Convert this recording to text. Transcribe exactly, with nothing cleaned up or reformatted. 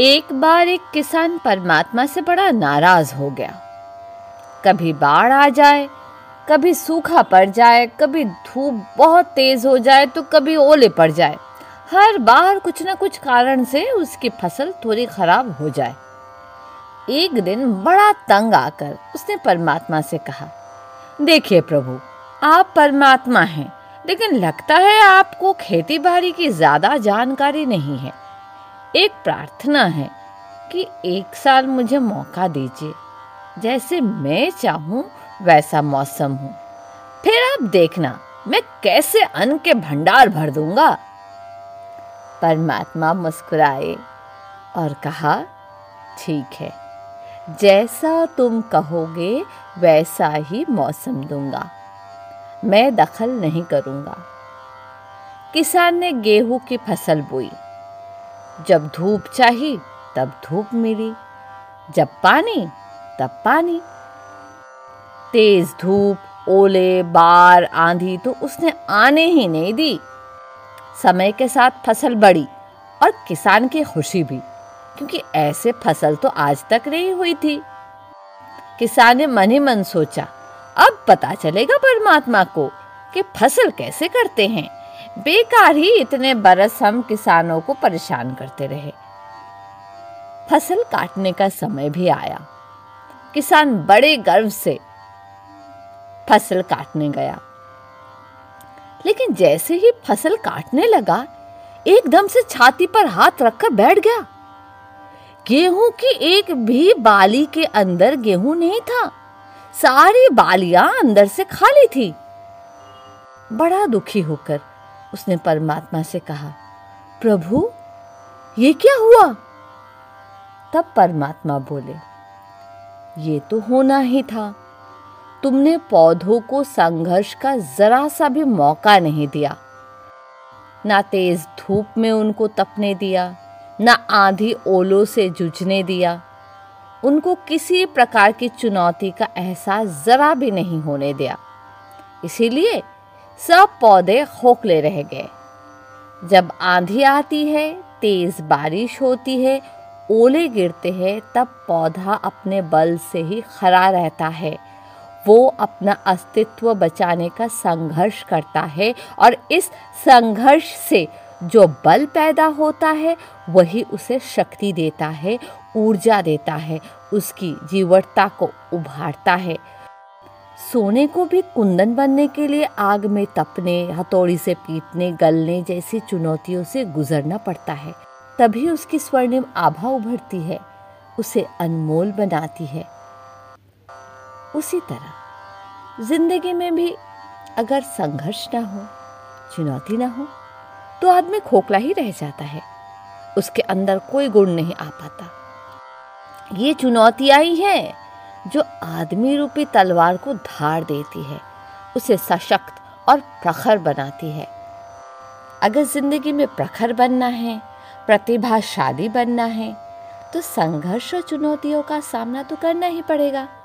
एक बार एक किसान परमात्मा से बड़ा नाराज हो गया। कभी बाढ़ आ जाए, कभी सूखा पड़ जाए, कभी धूप बहुत तेज हो जाए तो कभी ओले पड़ जाए। हर बार कुछ न कुछ कारण से उसकी फसल थोड़ी खराब हो जाए। एक दिन बड़ा तंग आकर उसने परमात्मा से कहा, देखिए प्रभु, आप परमात्मा हैं, लेकिन लगता है आपको खेती बाड़ी की ज्यादा जानकारी नहीं है। एक प्रार्थना है कि एक साल मुझे मौका दीजिए, जैसे मैं चाहूं वैसा मौसम हो, फिर आप देखना मैं कैसे अन्न के भंडार भर दूंगा। परमात्मा मुस्कुराए और कहा, ठीक है, जैसा तुम कहोगे वैसा ही मौसम दूंगा, मैं दखल नहीं करूंगा। किसान ने गेहूं की फसल बोई। जब धूप चाहिए तब धूप मिली, जब पानी तब पानी। तेज धूप, ओले, बाढ़, आंधी तो उसने आने ही नहीं दी। समय के साथ फसल बढ़ी और किसान की खुशी भी, क्योंकि ऐसे फसल तो आज तक नहीं हुई थी। किसान ने मन ही मन सोचा, अब पता चलेगा परमात्मा को कि फसल कैसे करते हैं। बेकार ही इतने बरस हम किसानों को परेशान करते रहे। फसल काटने का समय भी आया। किसान बड़े गर्व से फसल काटने गया, लेकिन जैसे ही फसल काटने लगा, एकदम से छाती पर हाथ रखकर बैठ गया। गेहूं की एक भी बाली के अंदर गेहूं नहीं था, सारी बालियां अंदर से खाली थी। बड़ा दुखी होकर उसने परमात्मा से कहा, प्रभु, ये क्या हुआ? तब परमात्मा बोले, ये तो होना ही था। तुमने पौधों को संघर्ष का जरा सा भी मौका नहीं दिया। ना तेज धूप में उनको तपने दिया, ना आंधी ओलों से जूझने दिया। उनको किसी प्रकार की चुनौती का एहसास जरा भी नहीं होने दिया। इसीलिए सब पौधे खोखले रह गए। जब आंधी आती है, तेज बारिश होती है, ओले गिरते हैं, तब पौधा अपने बल से ही खड़ा रहता है। वो अपना अस्तित्व बचाने का संघर्ष करता है और इस संघर्ष से जो बल पैदा होता है वही उसे शक्ति देता है, ऊर्जा देता है, उसकी जीवटता को उभारता है। सोने को भी कुंदन बनने के लिए आग में तपने, हथौड़ी से पीटने, गलने जैसी चुनौतियों से गुजरना पड़ता है, तभी उसकी स्वर्णिम आभा उभरती है, उसे अनमोल बनाती है। उसी तरह जिंदगी में भी अगर संघर्ष ना हो, चुनौती ना हो, तो आदमी खोखला ही रह जाता है, उसके अंदर कोई गुण नहीं आ पाता। ये चुनौतियां ही हैं जो आदमी रूपी तलवार को धार देती है, उसे सशक्त और प्रखर बनाती है। अगर जिंदगी में प्रखर बनना है, प्रतिभाशाली बनना है, तो संघर्ष और चुनौतियों का सामना तो करना ही पड़ेगा।